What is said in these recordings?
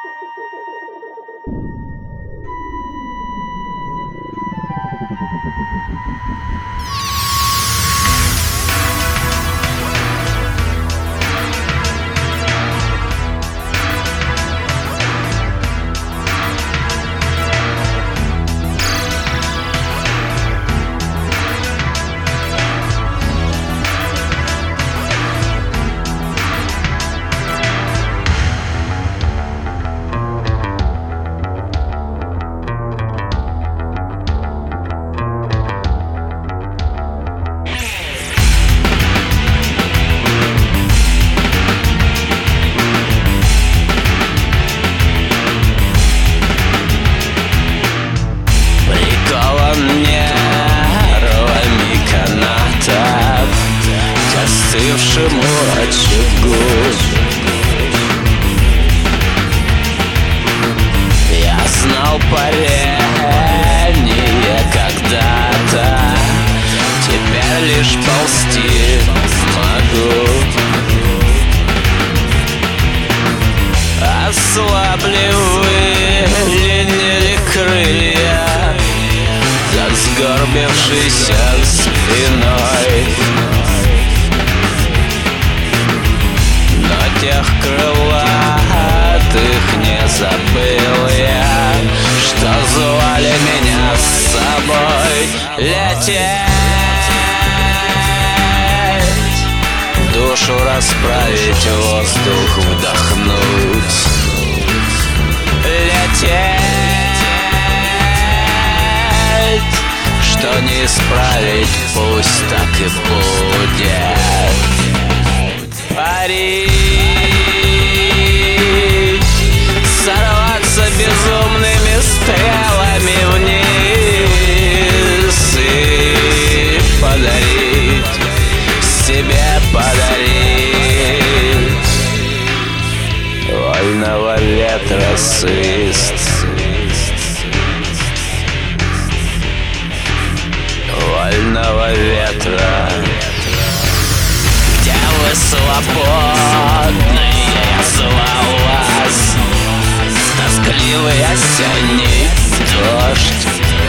Остывшему очагу я знал парение когда-то, теперь лишь ползти могу. Ослабли, выленили крылья за сгорбившейся спиной. Тех крылатых не забыл я, что звали меня с собой лететь, душу расправить, воздух вдохнуть. Лететь, что не исправить, пусть так и будет. Парить, сорваться безумными стрелами вниз и подарить, себе подарить вольного ветра свист, вольного ветра. Вы свободные, я звал вас, тоскливый осенний дождь.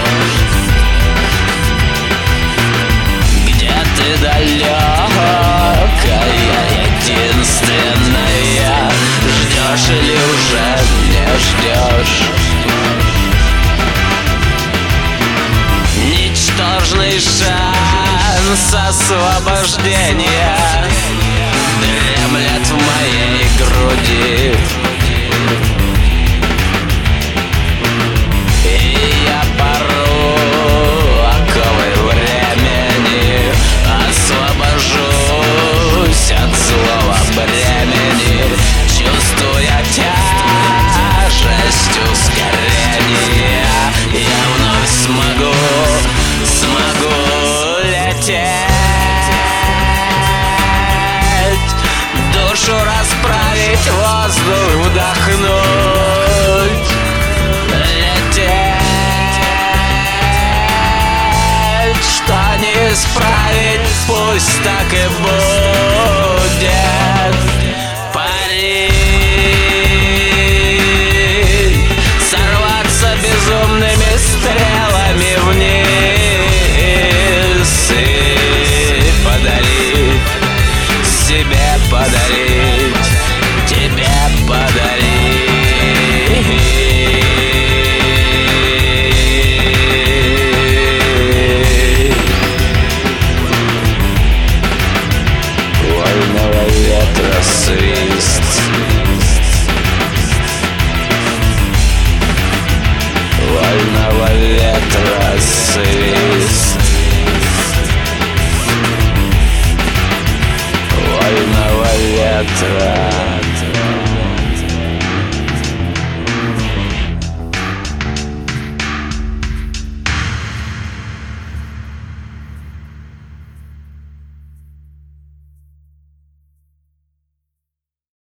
Где ты далекая, единственная, ждешь или уже не ждешь? Ничтожный шанс освобождения дремлет в моей груди, и я пору оковы времени освобожусь от злого бремени, чувствуя тяжесть ускорения. Я вновь смогу лететь, душу расправить, воздух вдохнуть. Лететь, что не исправить, пусть так и будет. Парить, сорваться безумными стрелами вниз и подарить, себе подарить, тебе подарить вольного ветра свист, вольного ветра свист, вольного ветра.